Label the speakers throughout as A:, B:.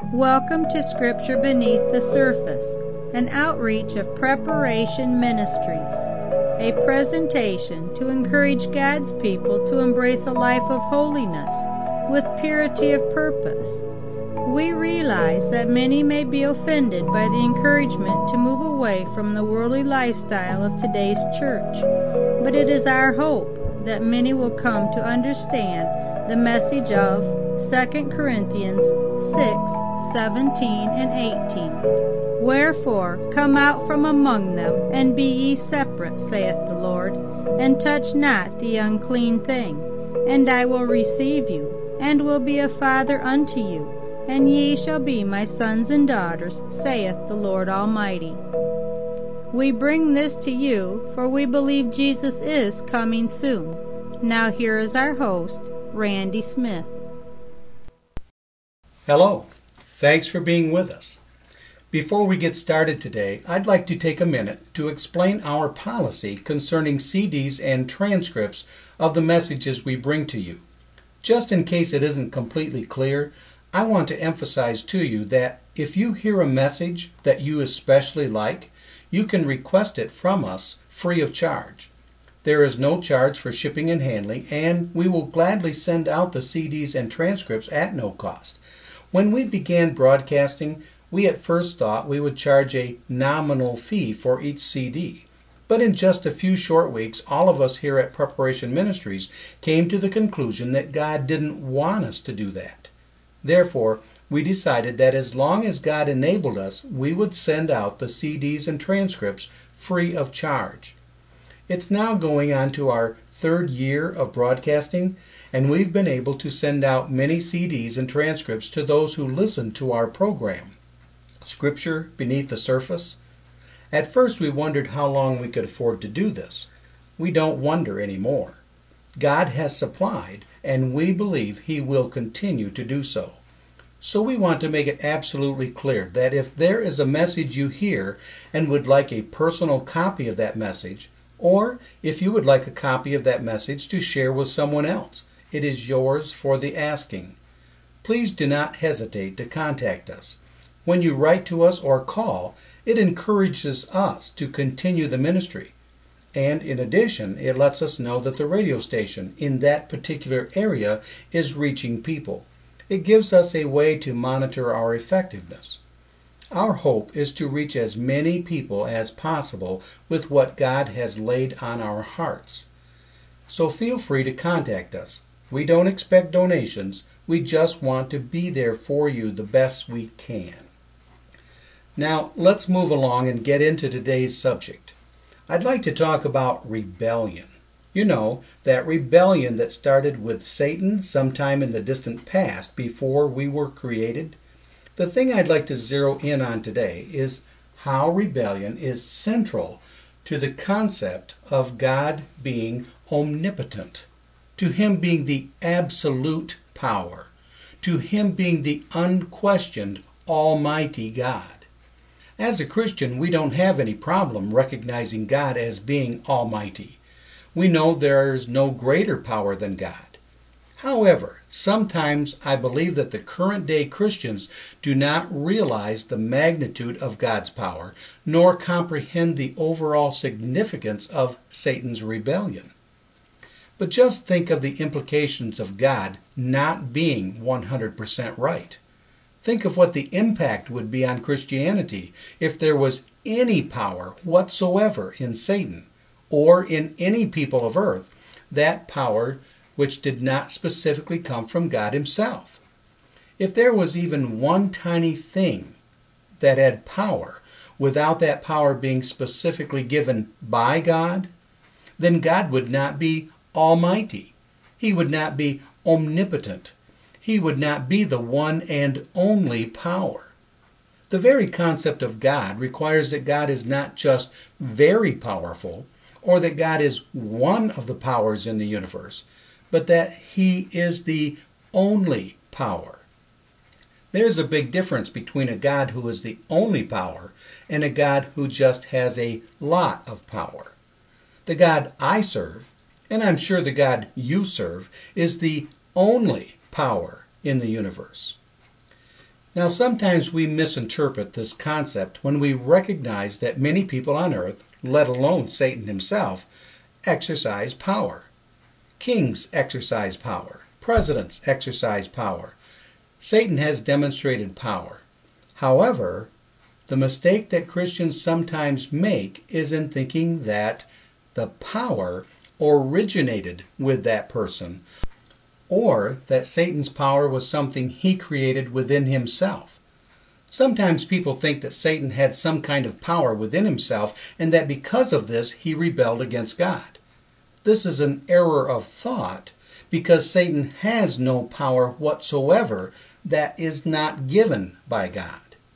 A: Welcome to Scripture Beneath the Surface, an outreach of Preparation Ministries, a presentation to encourage God's people to embrace a life of holiness with purity of purpose. We realize that many may be offended by the encouragement to move away from the worldly lifestyle of today's church, but it is our hope that many will come to understand the message of 2 Corinthians 6:17 and 18. Wherefore come out from among them, and be ye separate, saith the Lord, and touch not the unclean thing. And I will receive you, and will be a father unto you, and ye shall be my sons and daughters, saith the Lord Almighty. We bring this to you, for we believe Jesus is coming soon. Now here is our host, Randy Smith.
B: Hello. Thanks for being with us. Before we get started today, I'd like to take a minute to explain our policy concerning CDs and transcripts of the messages we bring to you. Just in case it isn't completely clear, I want to emphasize to you that if you hear a message that you especially like, you can request it from us free of charge. There is no charge for shipping and handling, and we will gladly send out the CDs and transcripts at no cost. When we began broadcasting, we at first thought we would charge a nominal fee for each CD. But in just a few short weeks, all of us here at Preparation Ministries came to the conclusion that God didn't want us to do that. Therefore, we decided that as long as God enabled us, we would send out the CDs and transcripts free of charge. It's now going on to our third year of broadcasting, and we've been able to send out many CDs and transcripts to those who listen to our program, Scripture Beneath the Surface. At first we wondered how long we could afford to do this. We don't wonder anymore. God has supplied, and we believe He will continue to do so. So we want to make it absolutely clear that if there is a message you hear and would like a personal copy of that message, or if you would like a copy of that message to share with someone else, it is yours for the asking. Please do not hesitate to contact us. When you write to us or call, it encourages us to continue the ministry. And in addition, it lets us know that the radio station in that particular area is reaching people. It gives us a way to monitor our effectiveness. Our hope is to reach as many people as possible with what God has laid on our hearts. So feel free to contact us. We don't expect donations. We just want to be there for you the best we can. Now, let's move along and get into today's subject. I'd like to talk about rebellion. You know, that rebellion that started with Satan sometime in the distant past before we were created. The thing I'd like to zero in on today is how rebellion is central to the concept of God being omnipotent, to Him being the absolute power, to Him being the unquestioned Almighty God. As a Christian, we don't have any problem recognizing God as being Almighty. We know there is no greater power than God. However, sometimes I believe that the current day Christians do not realize the magnitude of God's power, nor comprehend the overall significance of Satan's rebellion. But just think of the implications of God not being 100% right. Think of what the impact would be on Christianity if there was any power whatsoever in Satan, or in any people of earth, that power which did not specifically come from God Himself. If there was even one tiny thing that had power without that power being specifically given by God, then God would not be almighty. He would not be omnipotent. He would not be the one and only power. The very concept of God requires that God is not just very powerful, or that God is one of the powers in the universe, but that He is the only power. There's a big difference between a God who is the only power and a God who just has a lot of power. The God I serve, and I'm sure the God you serve, is the only power in the universe. Now, sometimes we misinterpret this concept when we recognize that many people on earth, let alone Satan himself, exercise power. Kings exercise power. Presidents exercise power. Satan has demonstrated power. However, the mistake that Christians sometimes make is in thinking that the power originated with that person, or that Satan's power was something he created within himself. Sometimes people think that Satan had some kind of power within himself and that because of this he rebelled against God. This is an error of thought because Satan has no power whatsoever that is not given by God.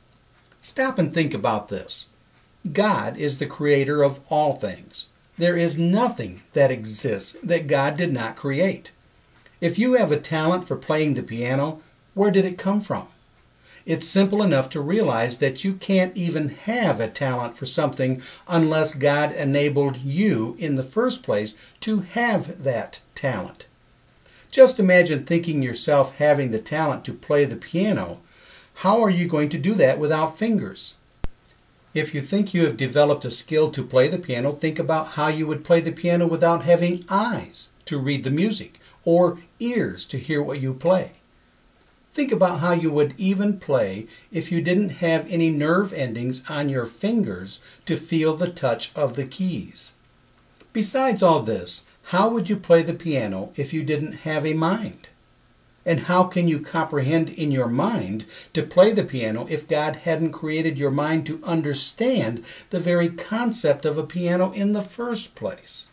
B: Stop and think about this. God is the creator of all things. There is nothing that exists that God did not create. If you have a talent for playing the piano, where did it come from? It's simple enough to realize that you can't even have a talent for something unless God enabled you in the first place to have that talent. Just imagine thinking yourself having the talent to play the piano. How are you going to do that without fingers? If you think you have developed a skill to play the piano, think about how you would play the piano without having eyes to read the music or ears to hear what you play. Think about how you would even play if you didn't have any nerve endings on your fingers to feel the touch of the keys. Besides all this, how would you play the piano if you didn't have a mind? And how can you comprehend in your mind to play the piano if God hadn't created your mind to understand the very concept of a piano in the first place?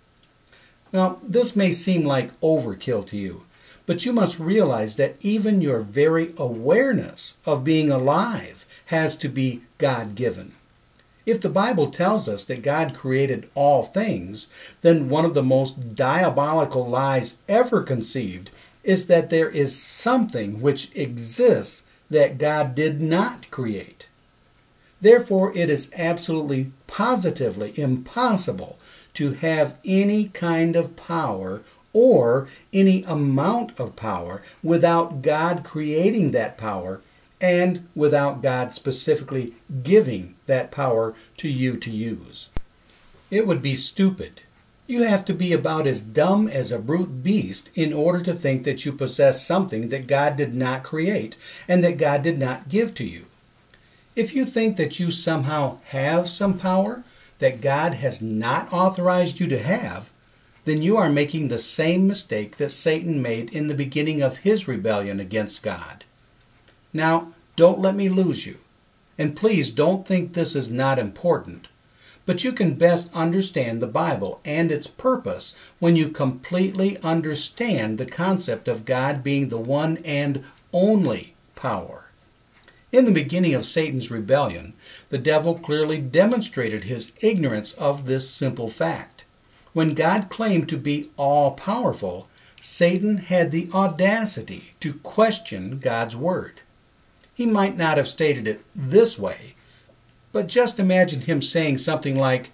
B: Now, this may seem like overkill to you, but you must realize that even your very awareness of being alive has to be God-given. If the Bible tells us that God created all things, then one of the most diabolical lies ever conceived is that there is something which exists that God did not create. Therefore, it is absolutely, positively impossible to have any kind of power or any amount of power without God creating that power and without God specifically giving that power to you to use. It would be stupid. You have to be about as dumb as a brute beast in order to think that you possess something that God did not create and that God did not give to you. If you think that you somehow have some power that God has not authorized you to have, then you are making the same mistake that Satan made in the beginning of his rebellion against God. Now, don't let me lose you. And please don't think this is not important. But you can best understand the Bible and its purpose when you completely understand the concept of God being the one and only power. In the beginning of Satan's rebellion, the devil clearly demonstrated his ignorance of this simple fact. When God claimed to be all-powerful, Satan had the audacity to question God's word. He might not have stated it this way, but just imagine him saying something like,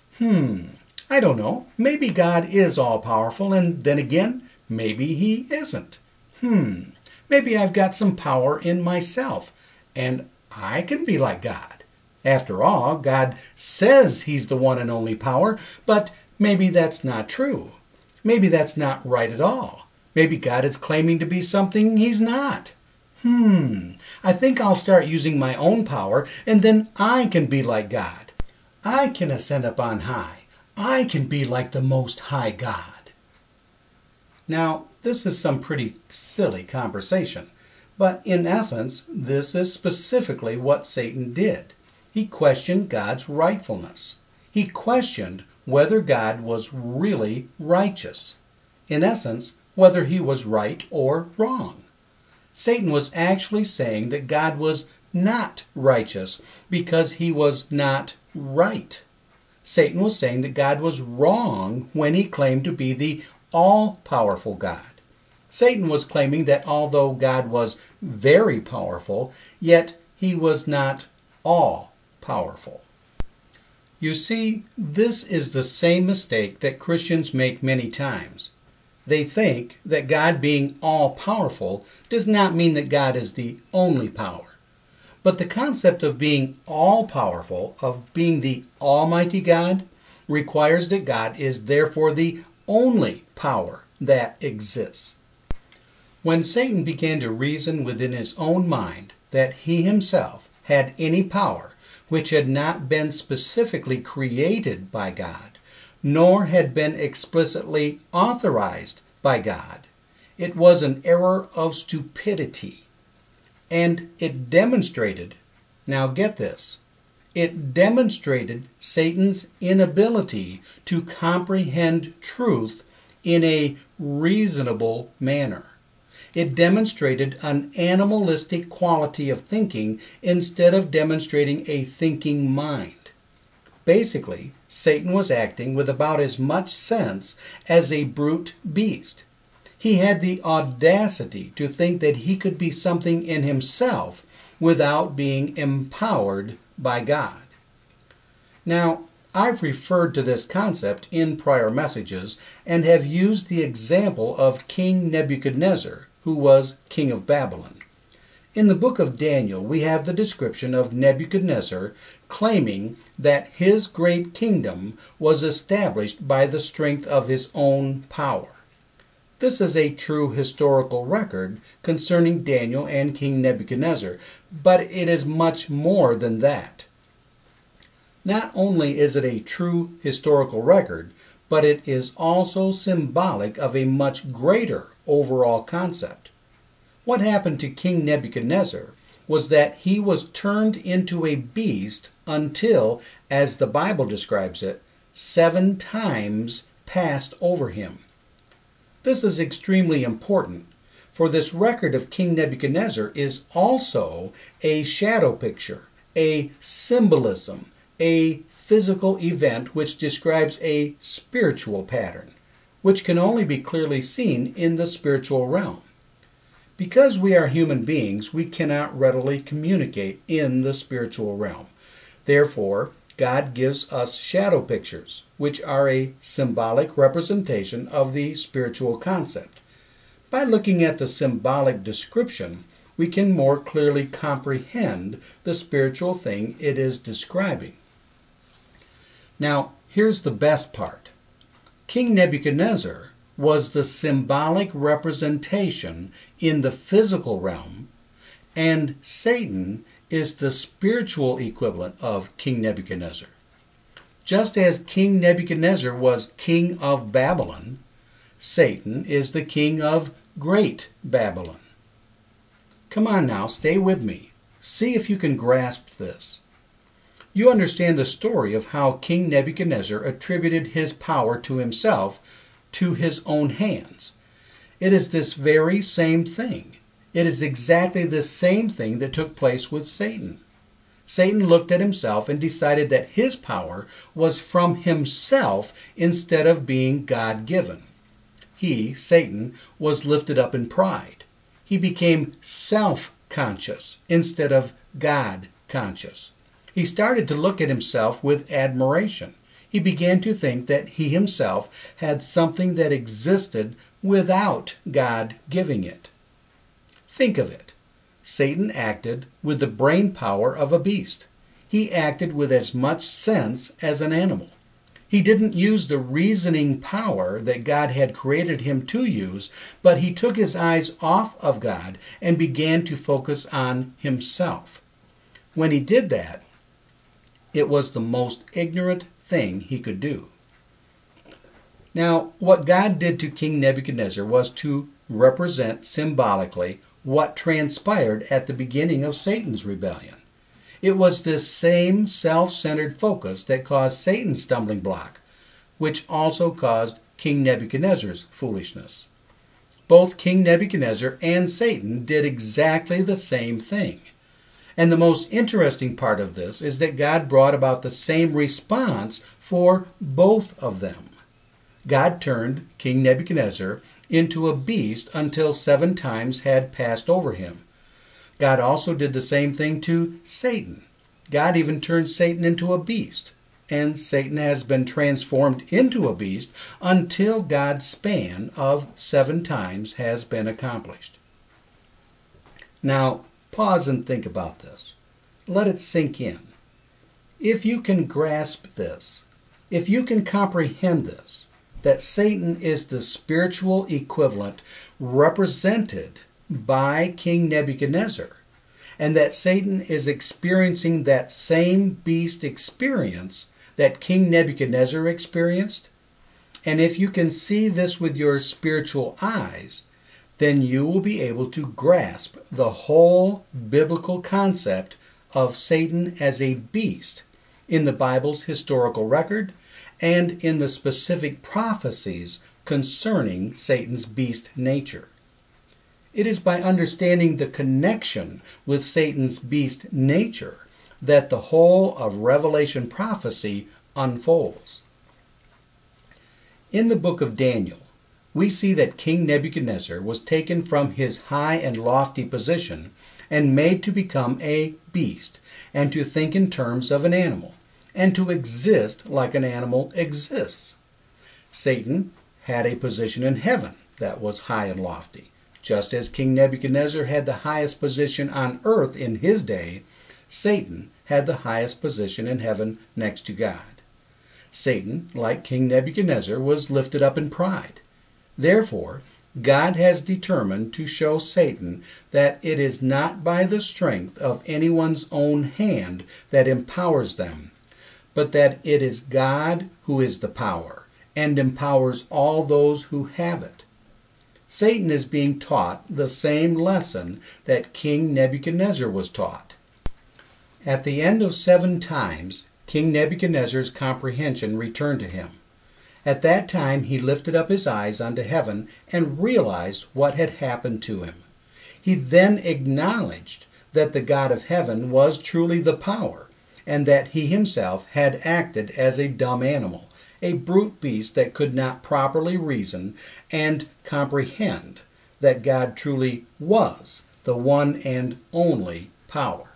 B: I don't know, maybe God is all-powerful, and then again, maybe he isn't. Maybe I've got some power in myself, and I can be like God. After all, God says he's the one and only power, but maybe that's not true. Maybe that's not right at all. Maybe God is claiming to be something he's not. I think I'll start using my own power, and then I can be like God. I can ascend up on high. I can be like the Most High God. Now, this is some pretty silly conversation, but in essence, this is specifically what Satan did. He questioned God's rightfulness. He questioned whether God was really righteous. In essence, whether he was right or wrong. Satan was actually saying that God was not righteous because he was not right. Satan was saying that God was wrong when he claimed to be the all-powerful God. Satan was claiming that although God was very powerful, yet he was not all-powerful. You see, this is the same mistake that Christians make many times. They think that God being all-powerful does not mean that God is the only power. But the concept of being all-powerful, of being the Almighty God, requires that God is therefore the only power that exists. When Satan began to reason within his own mind that he himself had any power which had not been specifically created by God, nor had been explicitly authorized by God, it was an error of stupidity. And it demonstrated, now get this, it demonstrated Satan's inability to comprehend truth in a reasonable manner. It demonstrated an animalistic quality of thinking instead of demonstrating a thinking mind. Basically, Satan was acting with about as much sense as a brute beast. He had the audacity to think that he could be something in himself without being empowered by God. Now, I've referred to this concept in prior messages and have used the example of King Nebuchadnezzar, who was king of Babylon. In the book of Daniel, we have the description of Nebuchadnezzar claiming that his great kingdom was established by the strength of his own power. This is a true historical record concerning Daniel and King Nebuchadnezzar, but it is much more than that. Not only is it a true historical record, but it is also symbolic of a much greater overall concept. What happened to King Nebuchadnezzar was that he was turned into a beast until, as the Bible describes it, 7 times passed over him. This is extremely important, for this record of King Nebuchadnezzar is also a shadow picture, a symbolism, a physical event which describes a spiritual pattern, which can only be clearly seen in the spiritual realm. Because we are human beings, we cannot readily communicate in the spiritual realm. Therefore, God gives us shadow pictures, which are a symbolic representation of the spiritual concept. By looking at the symbolic description, we can more clearly comprehend the spiritual thing it is describing. Now, here's the best part. King Nebuchadnezzar was the symbolic representation in the physical realm, and Satan is the spiritual equivalent of King Nebuchadnezzar. Just as King Nebuchadnezzar was king of Babylon, Satan is the king of Great Babylon. Come on now, stay with me. See if you can grasp this. You understand the story of how King Nebuchadnezzar attributed his power to himself, to his own hands. It is this very same thing. It is exactly the same thing that took place with Satan. Satan looked at himself and decided that his power was from himself instead of being God-given. He, Satan, was lifted up in pride. He became self-conscious instead of God-conscious. He started to look at himself with admiration. He began to think that he himself had something that existed without God giving it. Think of it. Satan acted with the brain power of a beast. He acted with as much sense as an animal. He didn't use the reasoning power that God had created him to use, but he took his eyes off of God and began to focus on himself. When he did that, it was the most ignorant thing he could do. Now, what God did to King Nebuchadnezzar was to represent symbolically what transpired at the beginning of Satan's rebellion. It was this same self-centered focus that caused Satan's stumbling block, which also caused King Nebuchadnezzar's foolishness. Both King Nebuchadnezzar and Satan did exactly the same thing. And the most interesting part of this is that God brought about the same response for both of them. God turned King Nebuchadnezzar into a beast until 7 times had passed over him. God also did the same thing to Satan. God even turned Satan into a beast. and Satan has been transformed into a beast until God's span of 7 times has been accomplished. Now, pause and think about this. Let it sink in. If you can grasp this, if you can comprehend this, that Satan is the spiritual equivalent represented by King Nebuchadnezzar, and that Satan is experiencing that same beast experience that King Nebuchadnezzar experienced, and if you can see this with your spiritual eyes, then you will be able to grasp the whole biblical concept of Satan as a beast in the Bible's historical record and in the specific prophecies concerning Satan's beast nature. It is by understanding the connection with Satan's beast nature that the whole of Revelation prophecy unfolds. In the book of Daniel, we see that King Nebuchadnezzar was taken from his high and lofty position and made to become a beast, and to think in terms of an animal, and to exist like an animal exists. Satan had a position in heaven that was high and lofty. Just as King Nebuchadnezzar had the highest position on earth in his day, Satan had the highest position in heaven next to God. Satan, like King Nebuchadnezzar, was lifted up in pride. Therefore, God has determined to show Satan that it is not by the strength of anyone's own hand that empowers them, but that it is God who is the power and empowers all those who have it. Satan is being taught the same lesson that King Nebuchadnezzar was taught. At the end of 7 times, King Nebuchadnezzar's comprehension returned to him. At that time he lifted up his eyes unto heaven and realized what had happened to him. He then acknowledged that the God of heaven was truly the power, and that he himself had acted as a dumb animal, a brute beast that could not properly reason and comprehend that God truly was the one and only power.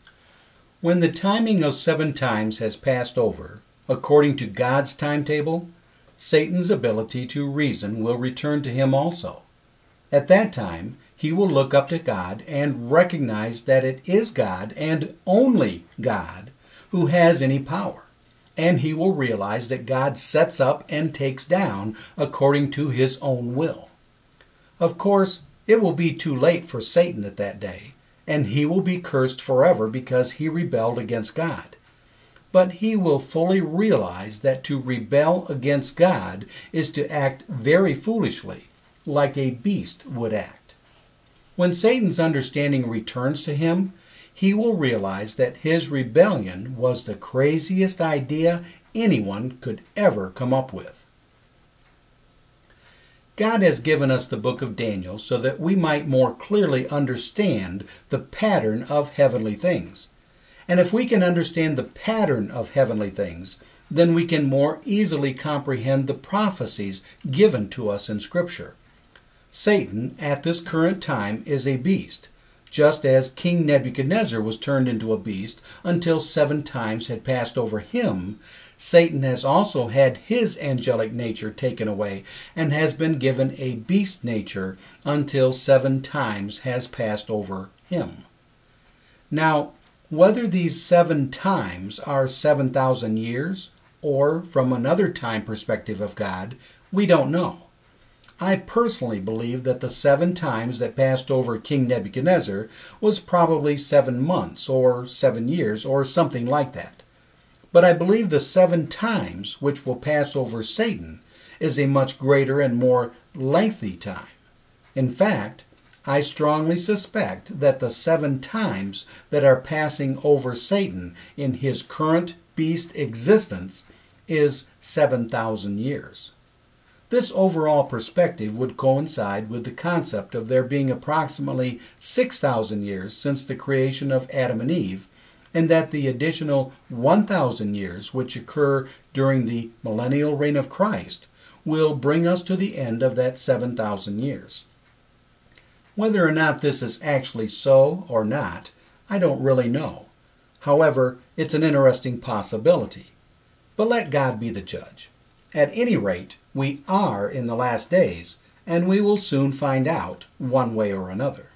B: When the timing of 7 times has passed over, according to God's timetable, Satan's ability to reason will return to him also. At that time, he will look up to God and recognize that it is God and only God who has any power. And he will realize that God sets up and takes down according to his own will. Of course, it will be too late for Satan at that day, and he will be cursed forever because he rebelled against God. But he will fully realize that to rebel against God is to act very foolishly, like a beast would act. When Satan's understanding returns to him, he will realize that his rebellion was the craziest idea anyone could ever come up with. God has given us the book of Daniel so that we might more clearly understand the pattern of heavenly things. And if we can understand the pattern of heavenly things, then we can more easily comprehend the prophecies given to us in Scripture. Satan, at this current time, is a beast, just as King Nebuchadnezzar was turned into a beast until 7 times had passed over him. Satan has also had his angelic nature taken away and has been given a beast nature until 7 times has passed over him. Now, whether these 7 times are 7,000 years or from another time perspective of God, we don't know. I personally believe that the 7 times that passed over King Nebuchadnezzar was probably 7 months or 7 years or something like that. But I believe the 7 times which will pass over Satan is a much greater and more lengthy time. In fact, I strongly suspect that the 7 times that are passing over Satan in his current beast existence is 7,000 years. This overall perspective would coincide with the concept of there being approximately 6,000 years since the creation of Adam and Eve, and that the additional 1,000 years which occur during the millennial reign of Christ will bring us to the end of that 7,000 years. Whether or not this is actually so or not, I don't really know. However, it's an interesting possibility. But let God be the judge. At any rate, we are in the last days, and we will soon find out one way or another.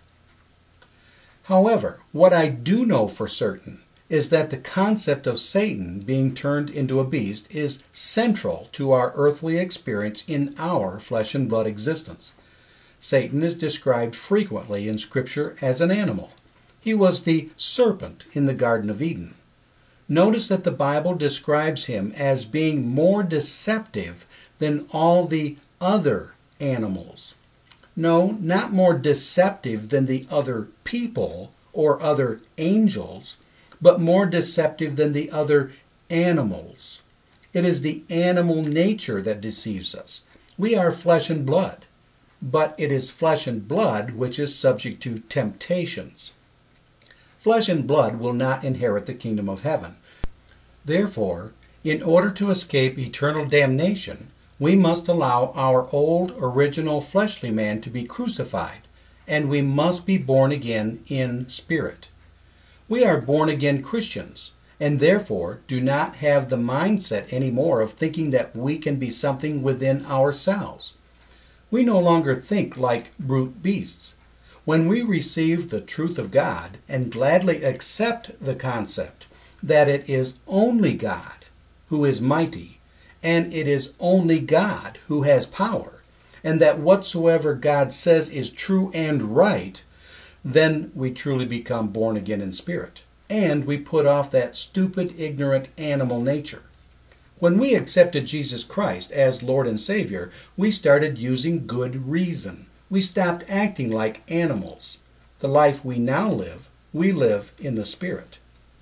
B: However, what I do know for certain is that the concept of Satan being turned into a beast is central to our earthly experience in our flesh and blood existence. Satan is described frequently in Scripture as an animal. He was the serpent in the Garden of Eden. Notice that the Bible describes him as being more deceptive than all the other animals. No, not more deceptive than the other people or other angels, but more deceptive than the other animals. It is the animal nature that deceives us. We are flesh and blood, but it is flesh and blood which is subject to temptations. Flesh and blood will not inherit the kingdom of heaven. Therefore, in order to escape eternal damnation, we must allow our old original fleshly man to be crucified, and we must be born again in spirit. We are born-again Christians, and therefore do not have the mindset anymore of thinking that we can be something within ourselves. We no longer think like brute beasts. When we receive the truth of God and gladly accept the concept that it is only God who is mighty, and it is only God who has power, and that whatsoever God says is true and right, then we truly become born again in spirit, and we put off that stupid, ignorant animal nature. When we accepted Jesus Christ as Lord and Savior, we started using good reason. We stopped acting like animals. The life we now live, we live in the Spirit.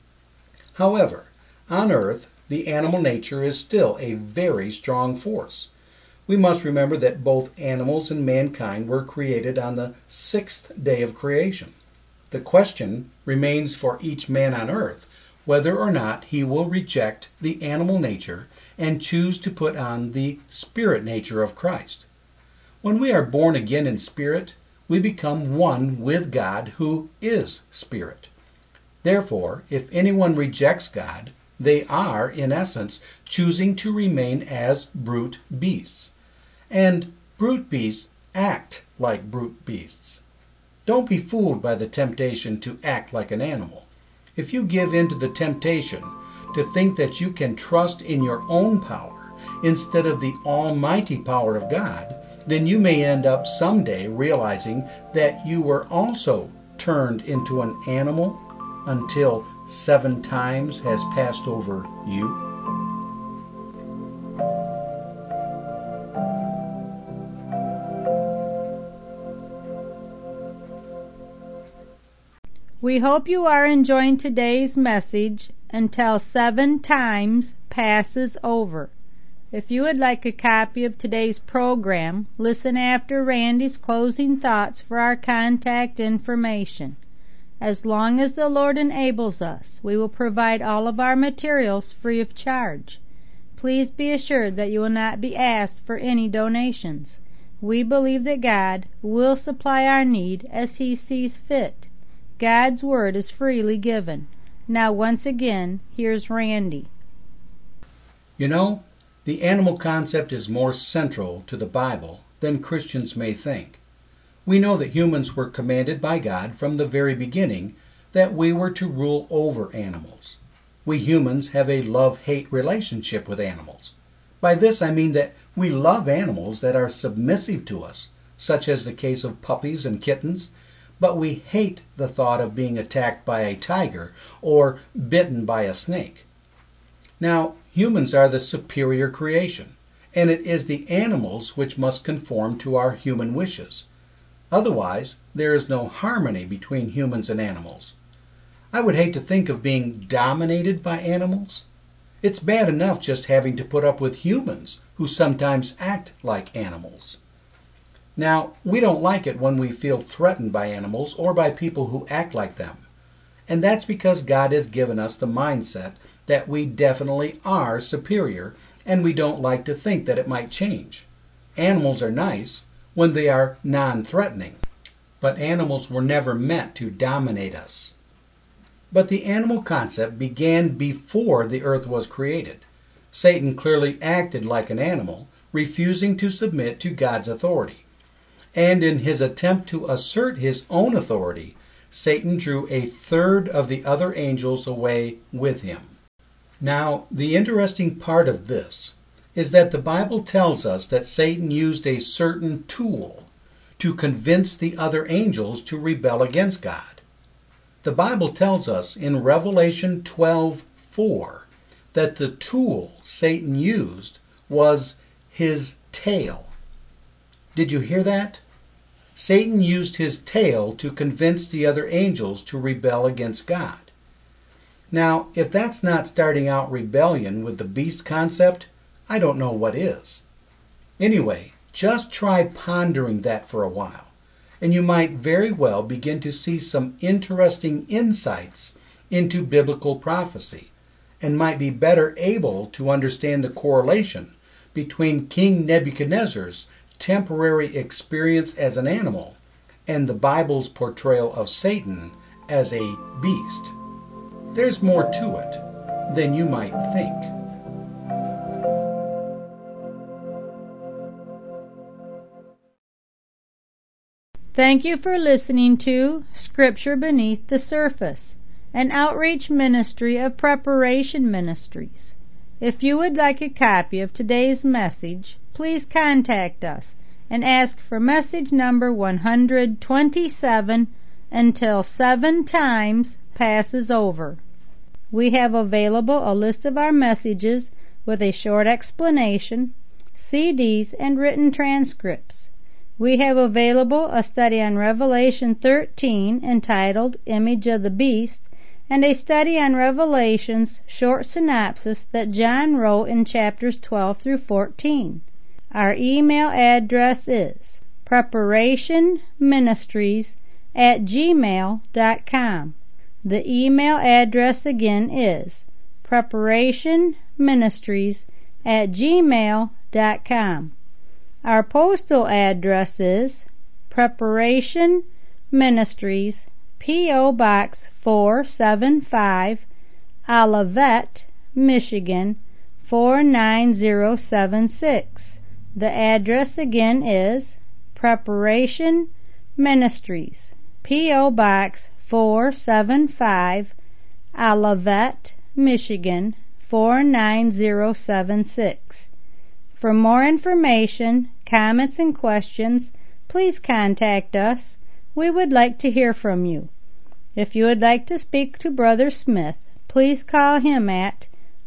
B: However, on earth, the animal nature is still a very strong force. We must remember that both animals and mankind were created on the sixth day of creation. The question remains for each man on earth whether or not he will reject the animal nature and choose to put on the spirit nature of Christ. When we are born again in spirit, we become one with God who is spirit. Therefore, if anyone rejects God, they are, in essence, choosing to remain as brute beasts. And brute beasts act like brute beasts. Don't be fooled by the temptation to act like an animal. If you give in to the temptation to think that you can trust in your own power instead of the almighty power of God, then you may end up someday realizing that you were also turned into an animal until 7 times has passed over you.
A: We hope you are enjoying today's message until 7 times passes over. If you would like a copy of today's program, listen after Randy's closing thoughts for our contact information. As long as the Lord enables us, we will provide all of our materials free of charge. Please be assured that you will not be asked for any donations. We believe that God will supply our need as He sees fit. God's Word is freely given. Now once again, here's Randy.
B: You know, the animal concept is more central to the Bible than Christians may think. We know that humans were commanded by God from the very beginning that we were to rule over animals. We humans have a love-hate relationship with animals. By this I mean that we love animals that are submissive to us, such as the case of puppies and kittens, but we hate the thought of being attacked by a tiger or bitten by a snake. Now, humans are the superior creation, and it is the animals which must conform to our human wishes. Otherwise, there is no harmony between humans and animals. I would hate to think of being dominated by animals. It's bad enough just having to put up with humans who sometimes act like animals. Now, we don't like it when we feel threatened by animals or by people who act like them. And that's because God has given us the mindset that we definitely are superior, and we don't like to think that it might change. Animals are nice when they are non-threatening, but animals were never meant to dominate us. But the animal concept began before the earth was created. Satan clearly acted like an animal, refusing to submit to God's authority. And in his attempt to assert his own authority, Satan drew a third of the other angels away with him. Now, the interesting part of this is that the Bible tells us that Satan used a certain tool to convince the other angels to rebel against God. The Bible tells us in Revelation 12:4 that the tool Satan used was his tail. Did you hear that? Satan used his tail to convince the other angels to rebel against God. Now, if that's not starting out rebellion with the beast concept, I don't know what is. Anyway, just try pondering that for a while, and you might very well begin to see some interesting insights into biblical prophecy, and might be better able to understand the correlation between King Nebuchadnezzar's temporary experience as an animal and the Bible's portrayal of Satan as a beast. There's more to it than you might think.
A: Thank you for listening to Scripture Beneath the Surface, an outreach ministry of Preparation Ministries. If you would like a copy of today's message, please contact us and ask for message number 127 until 7 times passes over. We have available a list of our messages with a short explanation, CDs, and written transcripts. We have available a study on Revelation 13 entitled Image of the Beast, and a study on Revelation's short synopsis that John wrote in chapters 12 through 14. Our email address is preparationministries@gmail.com. The email address again is preparationministries@gmail.com. Our postal address is Preparation Ministries, P.O. Box 475, Olivet, Michigan 49076. The address again is Preparation Ministries, P.O. Box 475, Olivet, Michigan 49076. For more information, comments, and questions, please contact us. We would like to hear from you. If you would like to speak to Brother Smith, please call him at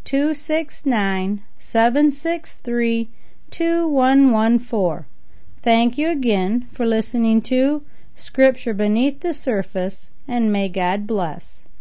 A: 269-763-2114. Thank you again for listening to Scripture Beneath the Surface, and may God bless.